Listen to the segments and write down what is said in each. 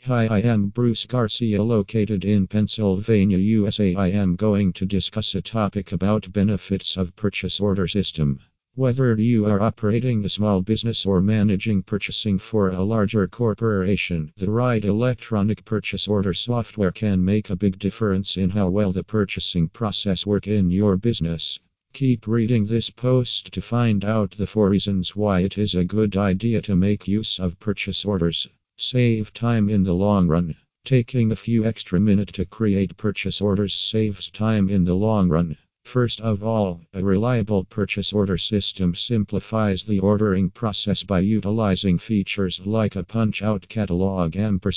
Hi, I am Bruce Garcia, located in Pennsylvania, USA. I am going to discuss a topic about benefits of purchase order system. Whether you are operating a small business or managing purchasing for a larger corporation, the right electronic purchase order software can make a big difference in how well the purchasing process works in your business. Keep reading this post to find out the 4 reasons why it is a good idea to make use of purchase orders. Save time in the long run. Taking a few extra minutes to create purchase orders saves time in the long run. First of all, a reliable purchase order system simplifies the ordering process by utilizing features like a punch-out catalog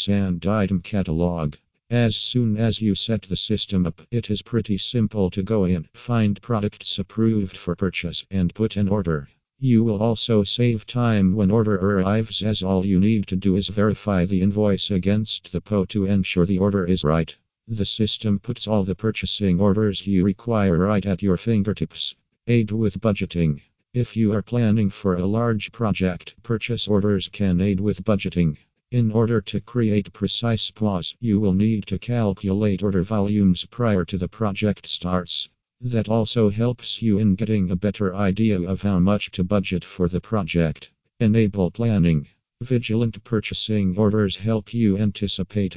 & item catalog. As soon as you set the system up, it is pretty simple to go in, find products approved for purchase, and put an order. You will also save time when order arrives, as all you need to do is verify the invoice against the PO to ensure the order is right. The system puts all the purchasing orders you require right at your fingertips. Aid with budgeting. If you are planning for a large project, purchase orders can aid with budgeting. In order to create precise POs, you will need to calculate order volumes prior to the project starts. That also helps you in getting a better idea of how much to budget for the project. Enable planning. Vigilant purchasing orders help you anticipate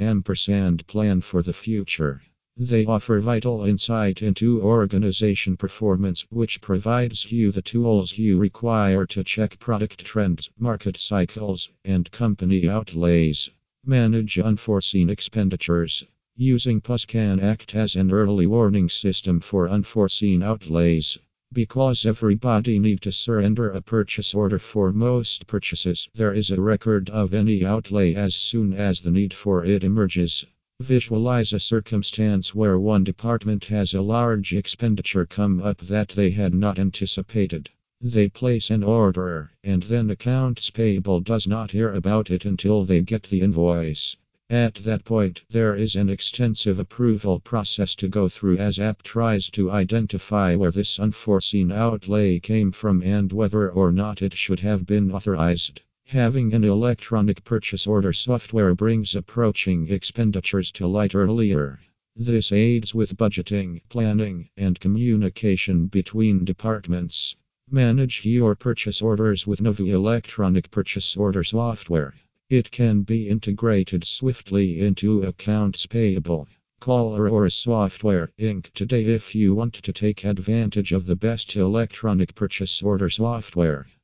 & plan for the future. They offer vital insight into organization performance, which provides you the tools you require to check product trends, market cycles, and company outlays. Manage unforeseen expenditures. Using POS can act as an early warning system for unforeseen outlays. Because everybody needs to surrender a purchase order for most purchases, there is a record of any outlay as soon as the need for it emerges. Visualize a circumstance where one department has a large expenditure come up that they had not anticipated. They place an order, and then accounts payable does not hear about it until they get the invoice. At that point, there is an extensive approval process to go through as AP tries to identify where this unforeseen outlay came from and whether or not it should have been authorized. Having an electronic purchase order software brings approaching expenditures to light earlier. This aids with budgeting, planning, and communication between departments. Manage your purchase orders with Novu electronic purchase order software. It can be integrated swiftly into accounts payable. Call Aurora Software Inc. today if you want to take advantage of the best electronic purchase order software.